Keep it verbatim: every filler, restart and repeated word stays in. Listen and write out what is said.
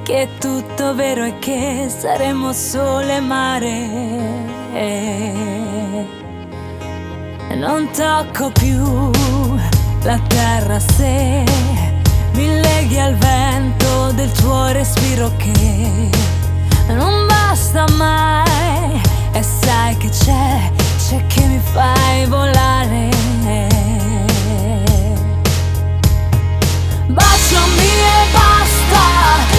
che è tutto vero e che saremo sole e mare. Non tocco più la terra se mi leghi al vento del tuo respiro che non basta mai. E sai che c'è, c'è che mi fai